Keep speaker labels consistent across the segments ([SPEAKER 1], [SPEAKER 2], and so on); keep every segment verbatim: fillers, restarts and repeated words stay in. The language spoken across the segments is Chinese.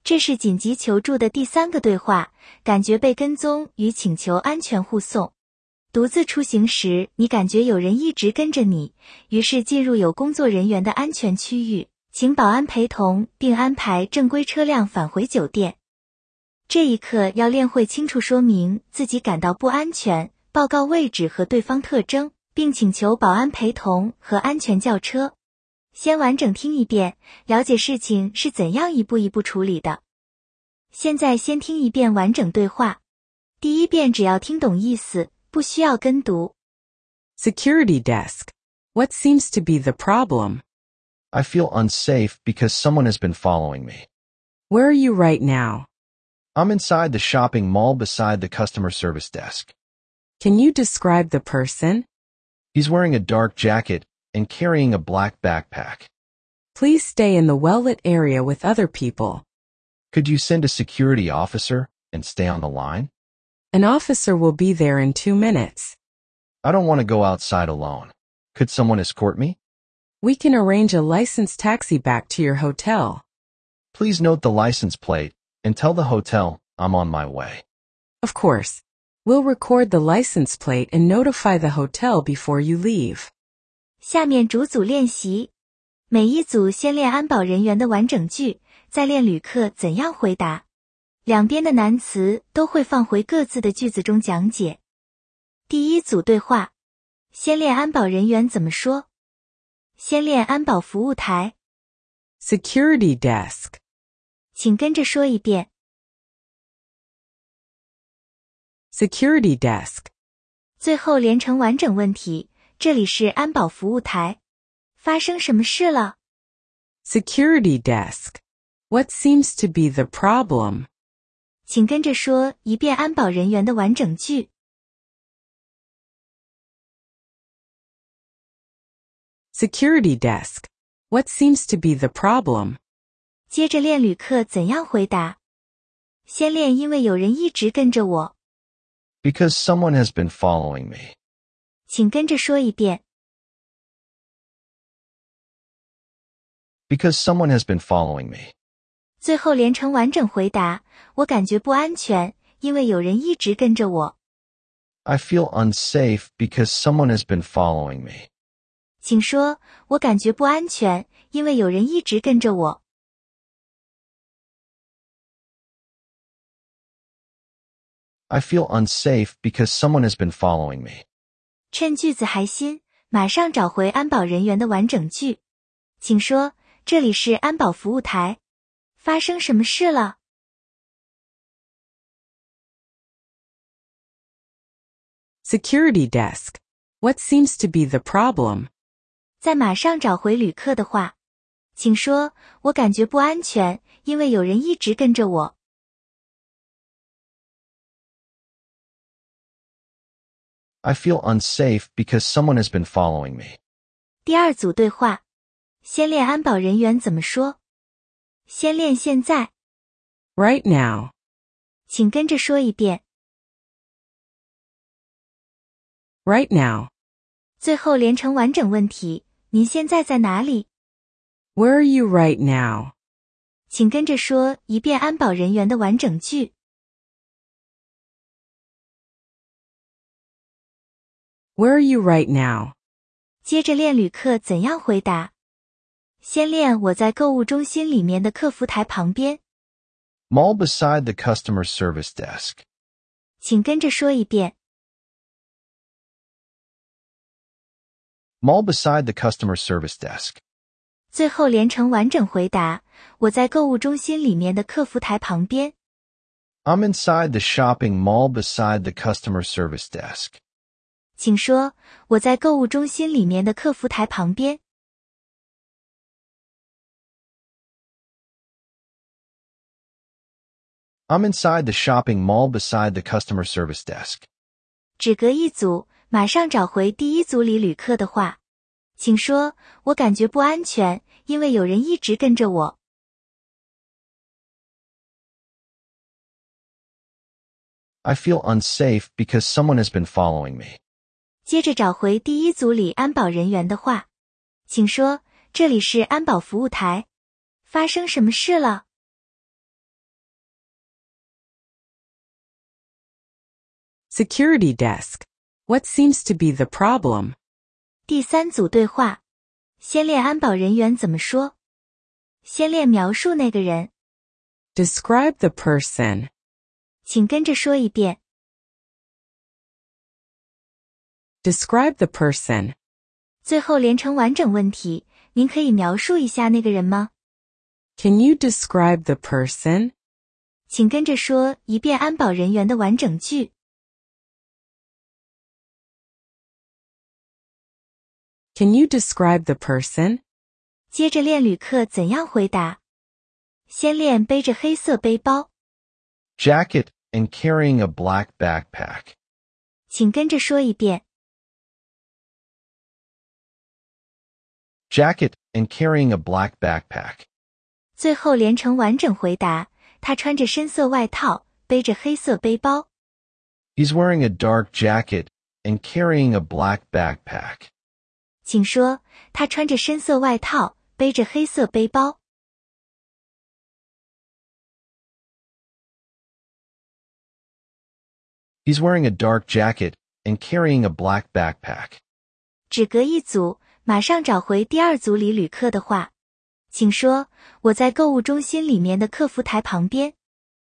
[SPEAKER 1] 这是紧急求助的第三个对话，感觉被跟踪与请求安全护送。独自出行时，你感觉有人一直跟着你，于是进入有工作人员的安全区域，请保安陪同并安排正规车辆返回酒店。这一刻要练会清楚说明自己感到不安全，报告位置和对方特征，并请求保安陪同和安全叫车。先完整听一遍，了解事情是怎样一步一步处理的。现在先听一遍完整对话。第一遍只要听懂意思，不需要跟读。
[SPEAKER 2] Security desk. What seems to be the problem?
[SPEAKER 3] I feel unsafe because someone has been following me.
[SPEAKER 2] Where are you right now?
[SPEAKER 3] I'm inside the shopping mall beside the customer service desk.
[SPEAKER 2] Can you describe the person?
[SPEAKER 3] He's wearing a dark jacket and carrying a black backpack.
[SPEAKER 2] Please stay in the well-lit area with other people.
[SPEAKER 3] Could you send a security officer and stay on the line?
[SPEAKER 2] An officer will be there in two minutes.
[SPEAKER 3] I don't want to go outside alone. Could someone escort me?
[SPEAKER 2] We can arrange a licensed taxi back to your hotel.
[SPEAKER 3] Please note the license plate and tell the hotel I'm on my way.
[SPEAKER 2] Of course. We'll record the license plate and notify the hotel before you leave.
[SPEAKER 1] 下面逐组练习，每一组先练安保人员的完整句，再练旅客怎样回答。两边的难词都会放回各自的句子中讲解。第一组对话，先练安保人员怎么说。先练安保服务台。
[SPEAKER 2] Security desk.
[SPEAKER 1] 请跟着说一遍。
[SPEAKER 2] Security desk.
[SPEAKER 1] 最后连成完整问题，这里是安保服务台。发生什么事了？
[SPEAKER 2] Security desk. What seems to be the problem?
[SPEAKER 1] 请跟着说一遍安保人员的完整句。
[SPEAKER 2] Security desk. What seems to be the problem?
[SPEAKER 1] 接着练旅客怎样回答。先练因为有人一直跟着我。
[SPEAKER 3] Because someone has been following me.
[SPEAKER 1] 请跟着说一遍。
[SPEAKER 3] Because someone has been following me.
[SPEAKER 1] 最后连成完整回答，我感觉不安全，因为有人一直跟着我。
[SPEAKER 3] I feel unsafe because someone has been following me.
[SPEAKER 1] 请说，我感觉不安全，因为有人一直跟着我。
[SPEAKER 3] I feel unsafe because someone has been following me.
[SPEAKER 1] 趁句子还新，马上找回安保人员的完整句。请说，这里是安保服务台。发生什么事了？
[SPEAKER 2] Security desk. What seems to be the problem?
[SPEAKER 1] 再马上找回旅客的话，请说，我感觉不安全，因为有人一直跟着我。
[SPEAKER 3] I feel unsafe because someone has been following me.
[SPEAKER 1] 第二组对话，先练安保人员怎么说。先练现在。
[SPEAKER 2] Right now.
[SPEAKER 1] 请跟着说一遍。
[SPEAKER 2] Right now.
[SPEAKER 1] 最后连成完整问题，您现在在哪里？
[SPEAKER 2] Where are you right now?
[SPEAKER 1] 请跟着说一遍安保人员的完整句。
[SPEAKER 2] Where are you right now?
[SPEAKER 1] 接着练旅客怎样回答。先练我在购物中心里面的客服台旁边。
[SPEAKER 3] Mall beside the customer service desk.
[SPEAKER 1] 请跟着说一遍。
[SPEAKER 3] Mall beside the customer service desk.
[SPEAKER 1] 最后连成完整回答，我在购物中心里面的客服台旁边。
[SPEAKER 3] I'm inside the shopping mall beside the customer service desk.
[SPEAKER 1] 请说，我在购物中心里面的客服台旁边。
[SPEAKER 3] I'm inside the shopping mall beside the customer service desk.
[SPEAKER 1] 只隔一组，马上找回第一组里旅客的话。请说，我感觉不安全，因为有人一直跟着我。
[SPEAKER 3] I feel unsafe because someone has been following me.
[SPEAKER 1] 接着找回第一组里安保人员的话。请说，这里是安保服务台。发生什么事了？
[SPEAKER 2] Security desk. What seems to be the problem?
[SPEAKER 1] 第三组对话，先练安保人员怎么说？先练描述那个人，
[SPEAKER 2] Describe the person.
[SPEAKER 1] 请跟着说一遍。
[SPEAKER 2] Describe the person.
[SPEAKER 1] 最后连成完整问题，您可以描述一下那个人吗？
[SPEAKER 2] Can you describe the person?
[SPEAKER 1] 请跟着说一遍安保人员的完整句。
[SPEAKER 2] Can you describe the person?
[SPEAKER 1] 接着练旅客怎样回答。先练背着黑色背包，
[SPEAKER 3] Jacket and carrying a black backpack.
[SPEAKER 1] 请跟着说一遍。
[SPEAKER 3] Jacket and carrying a black backpack.
[SPEAKER 1] 最后连成完整回答，他穿着深色外套，背着黑色背包。
[SPEAKER 3] He's wearing a dark jacket and carrying a black backpack.
[SPEAKER 1] 请说，他穿着深色外套，背着黑色背包。
[SPEAKER 3] He's wearing a dark jacket and carrying a black backpack.
[SPEAKER 1] 只隔一组，马上找回第二组里旅客的话。请说，我在购物中心里面的客服台旁边。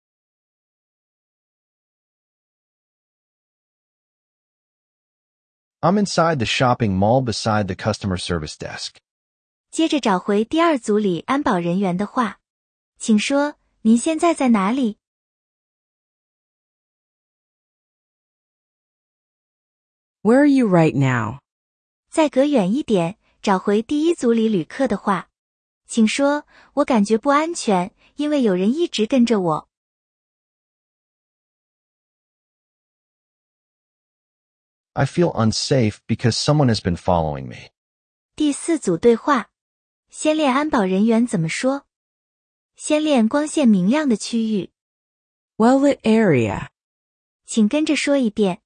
[SPEAKER 3] I'm inside the shopping mall beside the customer service desk.
[SPEAKER 1] 接着找回第二组里安保人员的话。请说，您现在在哪里？
[SPEAKER 2] Where are you right now?
[SPEAKER 1] 再隔远一点，找回第一组里旅客的话。请说，我感觉不安全，因为有人一直跟着我。
[SPEAKER 3] I feel unsafe because someone has been following me.
[SPEAKER 1] 第四组对话，先练安保人员怎么说。先练光线明亮的区域，
[SPEAKER 2] Well-lit area.
[SPEAKER 1] 请跟着说一遍。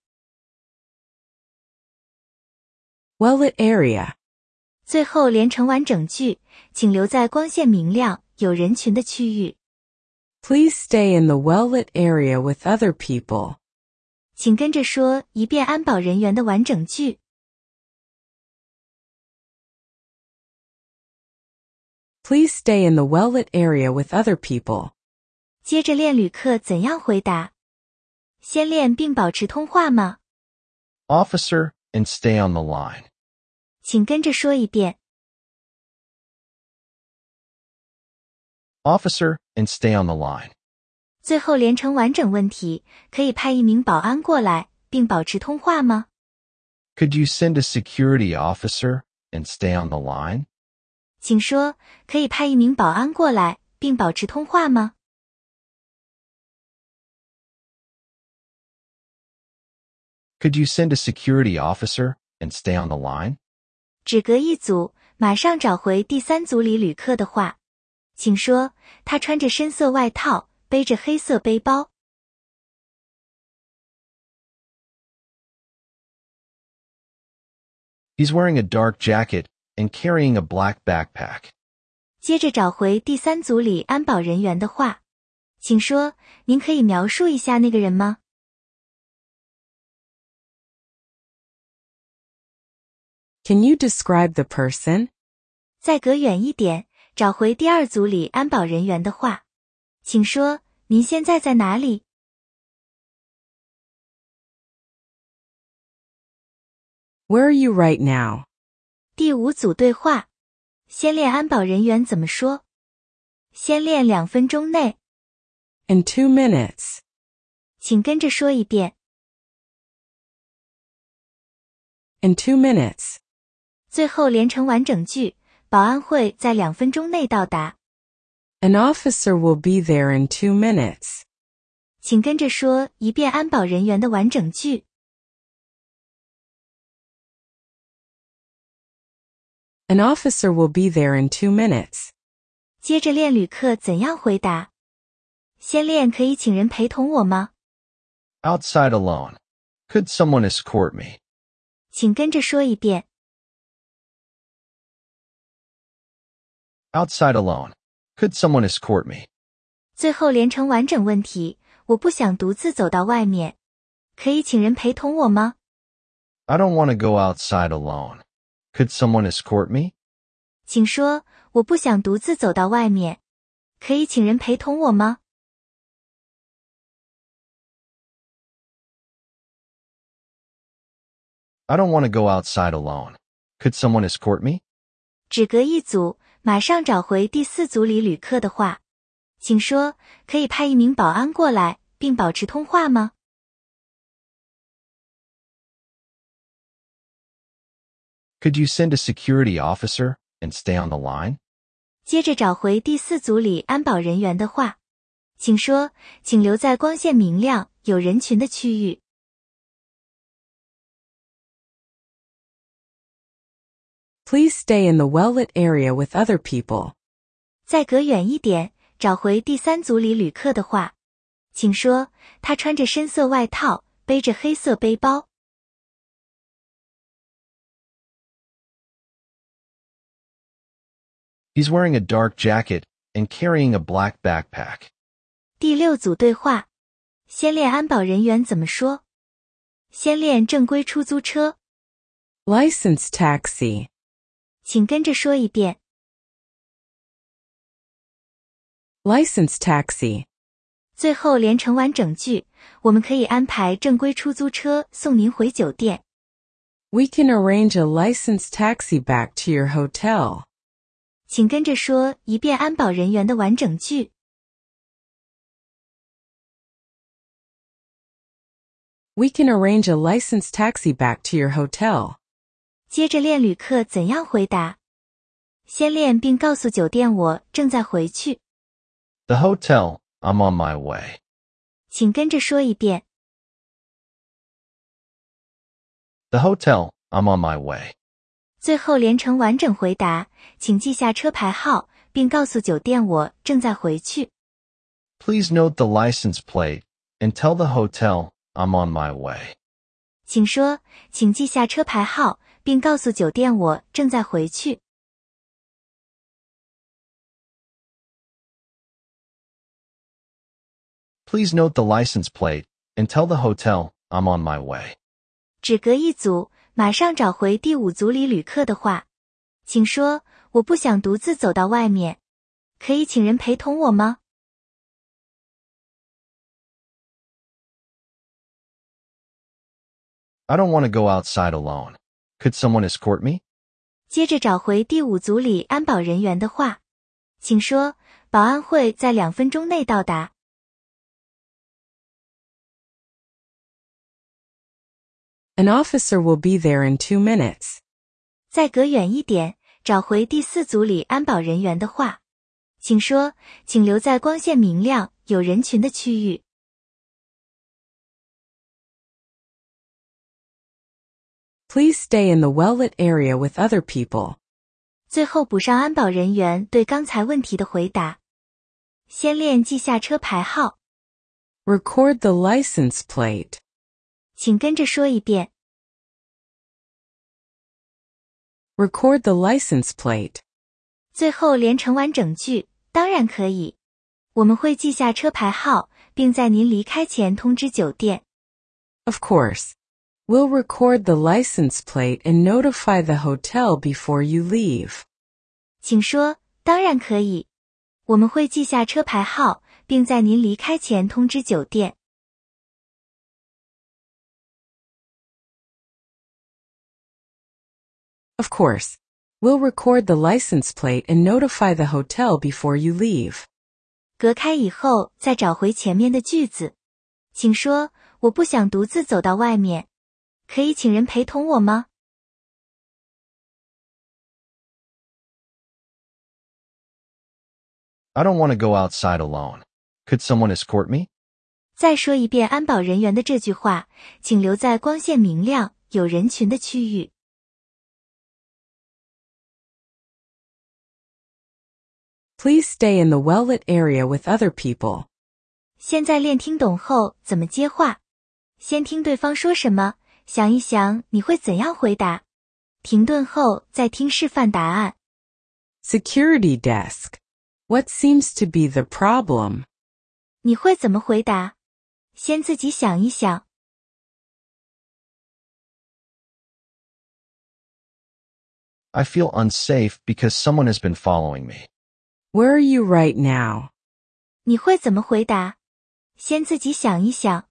[SPEAKER 2] Well-lit area.
[SPEAKER 1] 最后连成完整句，请留在光线明亮、有人群的区域。
[SPEAKER 2] Please stay in the well-lit area with other people.
[SPEAKER 1] 请跟着说一遍安保人员的完整句。
[SPEAKER 2] Please stay in the well-lit area with other people.
[SPEAKER 1] 接着练旅客怎样回答。先练并保持通话吗？
[SPEAKER 3] Officer, and stay on the line.
[SPEAKER 1] 请跟着说一遍。
[SPEAKER 3] Officer, and stay on the line.
[SPEAKER 1] 最后连成完整问题，可以派一名保安过来，并保持通话吗？
[SPEAKER 3] Could you send a security officer and stay on the line?
[SPEAKER 1] 请说，可以派一名保安过来，并保持通话吗？
[SPEAKER 3] Could you send a security officer and stay on the line?
[SPEAKER 1] 只隔一组，马上找回第三组里旅客的话。请说，他穿着深色外套，背着黑色背包。
[SPEAKER 3] He's wearing a dark jacket and carrying a black backpack.
[SPEAKER 1] 接着找回第三组里安保人员的话。请说，您可以描述一下那个人吗？
[SPEAKER 2] Can you describe the person?
[SPEAKER 1] 再隔远一点，找回第二组里安保人员的话。请说，您现在在哪里？
[SPEAKER 2] Where are you right now?
[SPEAKER 1] 第五组对话，先练安保人员怎么说。先练两分钟内，
[SPEAKER 2] In two minutes.
[SPEAKER 1] 请跟着说一遍。
[SPEAKER 2] In two minutes.
[SPEAKER 1] 最后连成完整句，保安会在两分钟内到达。
[SPEAKER 2] An officer will be there in two minutes.
[SPEAKER 1] 请跟着说一遍安保人员的完整句。
[SPEAKER 2] An officer will be there in two minutes.
[SPEAKER 1] 接着练旅客怎样回答。先练可以请人陪同我吗？
[SPEAKER 3] Outside alone. Could someone escort me?
[SPEAKER 1] 请跟着说一遍。
[SPEAKER 3] Outside alone. Could someone escort me?
[SPEAKER 1] 最后连成完整问题，我不想独自走到外面。 可以请人陪同我吗？
[SPEAKER 3] I don't want to go outside alone. Could someone escort me?
[SPEAKER 1] 请说，我不想独自走到外面。可以请人陪同我吗？
[SPEAKER 3] I don't want to go outside alone. Could someone escort me?
[SPEAKER 1] 只隔一组，马上找回第四组里旅客的话。请说，可以派一名保安过来，并保持通话吗？
[SPEAKER 3] Could you send a security officer and stay on the line?
[SPEAKER 1] 接着找回第四组里安保人员的话。请说，请留在光线明亮、有人群的区域。
[SPEAKER 2] Please stay in the well-lit area with other people.
[SPEAKER 1] 再隔远一点，找回第三组里旅客的话。请说，他穿着深色外套，背着黑色背包。
[SPEAKER 3] He's wearing a dark jacket and carrying a black backpack.
[SPEAKER 1] 第六组对话，先练安保人员怎么说？先练正规出租车，
[SPEAKER 2] License taxi.
[SPEAKER 1] 请跟着说一遍。
[SPEAKER 2] License taxi.
[SPEAKER 1] 最后连成完整句，我们可以安排正规出租车送您回酒店。
[SPEAKER 2] We can arrange a licensed taxi back to your hotel.
[SPEAKER 1] 请跟着说一遍安保人员的完整句。
[SPEAKER 2] We can arrange a licensed taxi back to your hotel.
[SPEAKER 1] 接着练旅客怎样回答。先练并告诉酒店我正在回去。
[SPEAKER 3] The hotel, I'm on my way.
[SPEAKER 1] 请跟着说一遍。
[SPEAKER 3] The hotel, I'm on my way.
[SPEAKER 1] 最后连成完整回答，请记下车牌号，并告诉酒店我正在回去。
[SPEAKER 3] Please note the license plate and tell the hotel I'm on my way.
[SPEAKER 1] 请说，请记下车牌号，并告诉酒店我正在回去。
[SPEAKER 3] Please note the license plate and tell the hotel I'm on my way.
[SPEAKER 1] 只隔一组，马上找回第五组里旅客的话。请说，我不想独自走到外面。可以请人陪同我吗？
[SPEAKER 3] I don't want to go outside alone. Could someone escort me?
[SPEAKER 1] 接着找回第五组里安保人员的话。请说，保安会在两分钟内到达。
[SPEAKER 2] An officer will be there in two minutes.
[SPEAKER 1] 再隔远一点，找回第四组里安保人员的话。请说，请留在光线明亮、有人群的区域。
[SPEAKER 2] Please stay in the well-lit area with other people.
[SPEAKER 1] 最后补上安保人员对刚才问题的回答。先练记下车牌号，
[SPEAKER 2] Record the license plate.
[SPEAKER 1] 请跟着说一遍。
[SPEAKER 2] Record the license plate.
[SPEAKER 1] 最后连成完整句，当然可以。我们会记下车牌号，并在您离开前通知酒店。
[SPEAKER 2] Of course. We'll record the license plate and notify the hotel before you leave.
[SPEAKER 1] 请说，当然可以。我们会记下车牌号，并在您离开前通知酒店。
[SPEAKER 2] Of course. We'll record the license plate and notify the hotel before you leave.
[SPEAKER 1] 隔开以后，再找回前面的句子。请说，我不想独自走到外面。可以请人陪同我吗？
[SPEAKER 3] I don't want to go outside alone. Could someone escort me?
[SPEAKER 1] 再说一遍安保人员的这句话，请留在光线明亮、有人群的区域。
[SPEAKER 2] Please stay in the well-lit area with other people.
[SPEAKER 1] 现在练听懂后怎么接话？先听对方说什么，想一想你会怎样回答。停顿后再听示范答案。
[SPEAKER 2] Security desk. What seems to be the problem?
[SPEAKER 1] 你会怎么回答？先自己想一想。
[SPEAKER 3] I feel unsafe because someone has been following me.
[SPEAKER 2] Where are you right now?
[SPEAKER 1] 你会怎么回答？先自己想一想。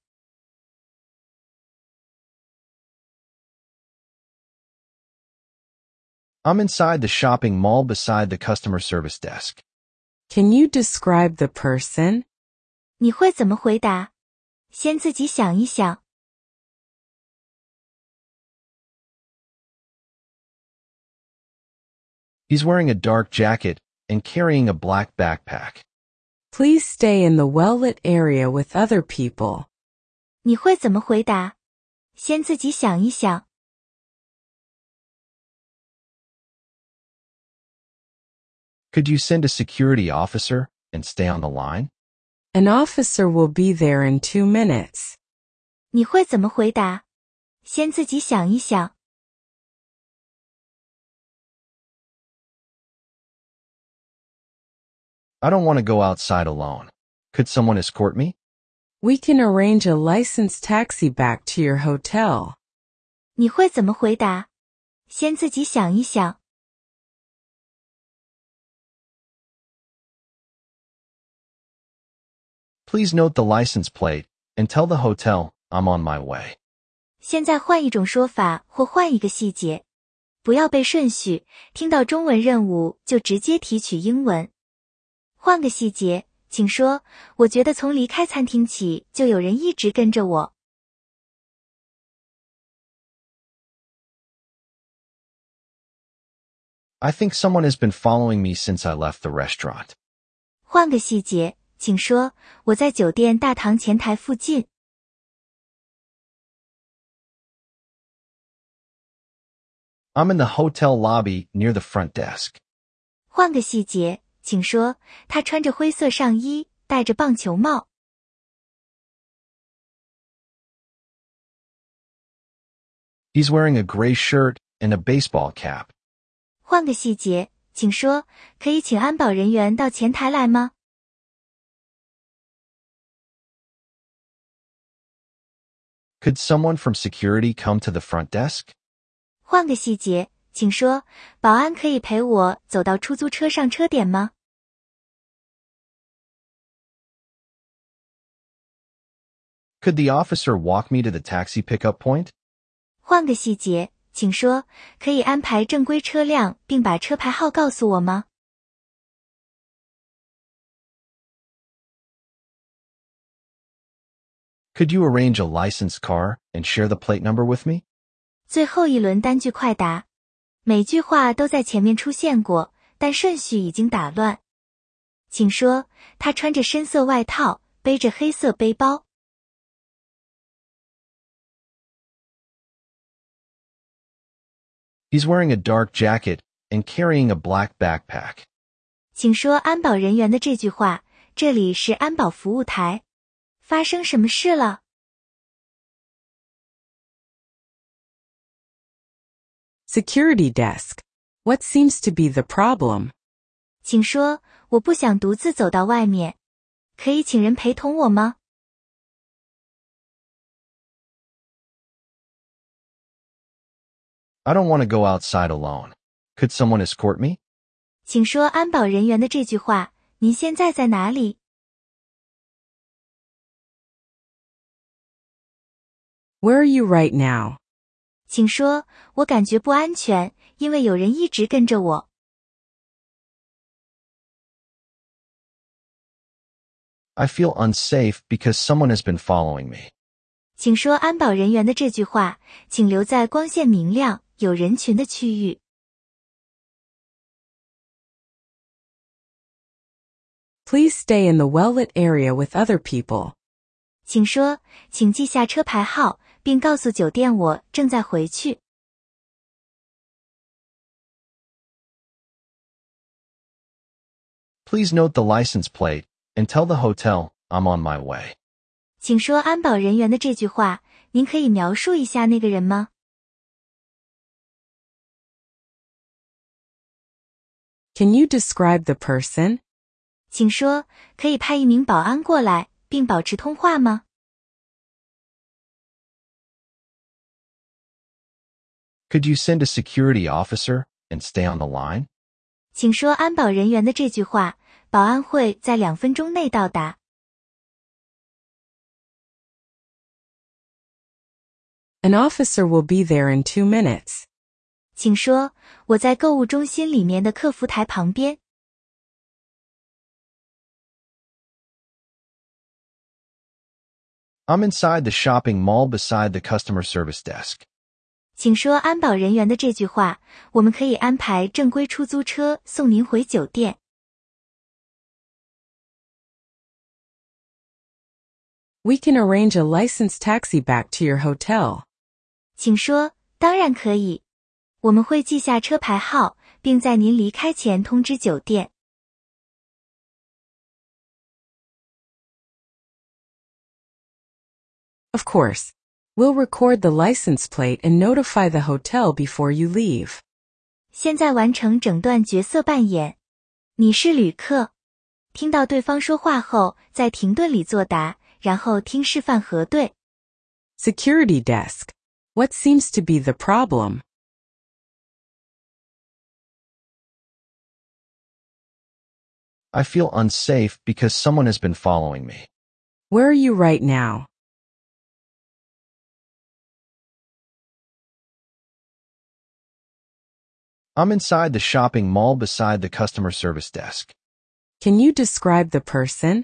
[SPEAKER 3] I'm inside the shopping mall beside the customer service desk.
[SPEAKER 2] Can you describe the person?
[SPEAKER 1] 你会怎么回答？先自己想一想。
[SPEAKER 3] He's wearing a dark jacket and carrying a black backpack.
[SPEAKER 2] Please stay in the well-lit area with other people.
[SPEAKER 1] 你会怎么回答？先自己想一想。
[SPEAKER 3] Could you send a security officer and stay on the line?
[SPEAKER 2] An officer will be there in two minutes.
[SPEAKER 1] 你会怎么回答？先自己想一想。
[SPEAKER 3] I don't want to go outside alone. Could someone escort me?
[SPEAKER 2] We can arrange a licensed taxi back to your hotel.
[SPEAKER 1] 你会怎么回答？先自己想一想。
[SPEAKER 3] Please note the license plate and tell the hotel I'm on my way.
[SPEAKER 1] 现在换一种说法或换一个细节，不要背顺序，听到中文任务就直接提取英文。换个细节，请说，我觉得从离开餐厅起就有人一直跟着我。
[SPEAKER 3] I think someone has been following me since I left the restaurant.
[SPEAKER 1] 换个细节，请说，我在酒店大堂前台附近。
[SPEAKER 3] I'm in the hotel lobby near the front desk.
[SPEAKER 1] 换个细节，请说，他穿着灰色上衣，戴着棒球帽。
[SPEAKER 3] He's wearing a gray shirt and a baseball cap.
[SPEAKER 1] 换个细节，请说，可以请安保人员到前台来吗？
[SPEAKER 3] Could someone from security come to the front desk?
[SPEAKER 1] 换个细节，请说，保安可以陪我走到出租车上车点吗？
[SPEAKER 3] Could the officer walk me to the taxi pickup point?
[SPEAKER 1] 换个细节，请说，可以安排正规车辆并把车牌号告诉我吗？
[SPEAKER 3] Could you arrange a licensed car and share the plate number with me?
[SPEAKER 1] 最后一轮单句快答，每句话都在前面出现过，但顺序已经打乱。请说，他穿着深色外套，背着黑色背包。
[SPEAKER 3] He's wearing a dark jacket and carrying a black backpack.
[SPEAKER 1] 请说安保人员的这句话，这里是安保服务台。发生什么事了？
[SPEAKER 2] Security desk. What seems to be the problem?
[SPEAKER 1] 请说，我不想独自走到外面，可以请人陪同我吗？
[SPEAKER 3] I don't want to go outside alone. Could someone escort me?
[SPEAKER 1] 请说安保人员的这句话，您现在在哪里？
[SPEAKER 2] Where are you right now?
[SPEAKER 1] 请说，我感觉不安全，因为有人一直跟着我。
[SPEAKER 3] I feel unsafe because someone has been following me.
[SPEAKER 1] 请说安保人员的这句话，请留在光线明亮、有人群的区域。
[SPEAKER 2] Please stay in the well-lit area with other people.
[SPEAKER 1] 请说，请记下车牌号，并告诉酒店我正在回去。
[SPEAKER 3] Please note the license plate and tell the hotel I'm on my way.
[SPEAKER 1] 请说安保人员的这句话，您可以描述一下那个人吗？
[SPEAKER 2] Can you describe the person?
[SPEAKER 1] 请说，可以派一名保安过来，并保持通话吗？
[SPEAKER 3] Could you send a security officer and stay on the line?
[SPEAKER 1] 请说安保人员的这句话，保安会在两分钟内到达。
[SPEAKER 2] An officer will be there in two minutes.
[SPEAKER 1] 请说，我在购物中心里面的客服台旁边。
[SPEAKER 3] I'm inside the shopping mall beside the customer service desk.
[SPEAKER 1] 请说安保人员的这句话，我们可以安排正规出租车送您回酒店。
[SPEAKER 2] We can arrange a licensed taxi back to your hotel.
[SPEAKER 1] 请说，当然可以。我们会记下车牌号，并在您离开前通知酒店。
[SPEAKER 2] Of course. We'll record the license plate and notify the hotel before you leave.
[SPEAKER 1] 现在完成整段角色扮演。你是旅客。听到对方说话后，在停顿里作答，然后听示范核对。
[SPEAKER 2] Security desk. What seems to be the problem?
[SPEAKER 3] I feel unsafe because someone has been following me.
[SPEAKER 2] Where are you right now?
[SPEAKER 3] I'm inside the shopping mall beside the customer service desk.
[SPEAKER 2] Can you describe the person?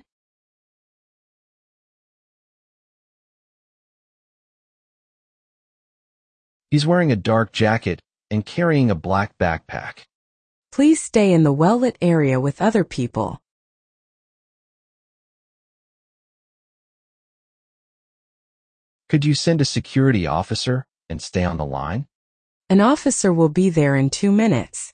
[SPEAKER 3] He's wearing a dark jacket and carrying a black backpack.
[SPEAKER 2] Please stay in the well-lit area with other people.
[SPEAKER 3] Could you send a security officer and stay on the line?
[SPEAKER 2] An officer will be there in two minutes.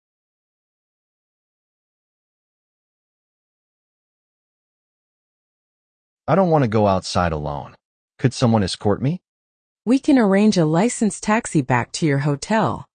[SPEAKER 3] I don't want to go outside alone. Could someone escort me?
[SPEAKER 2] We can arrange a licensed taxi back to your hotel.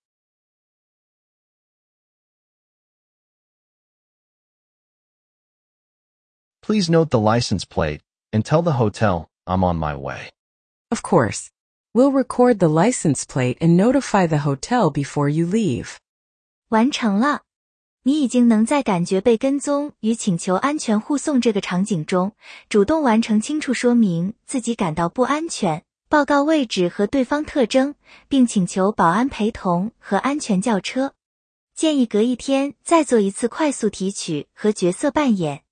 [SPEAKER 3] Please note the license plate and tell the hotel I'm on my way.
[SPEAKER 2] Of course. We'll record the license plate and notify the hotel before you leave.
[SPEAKER 1] 完成了。你已经能在感觉被跟踪与请求安全护送这个场景中，主动完成清楚说明自己感到不安全，报告位置和对方特征，并请求保安陪同和安全叫车。建议隔一天再做一次快速提取和角色扮演。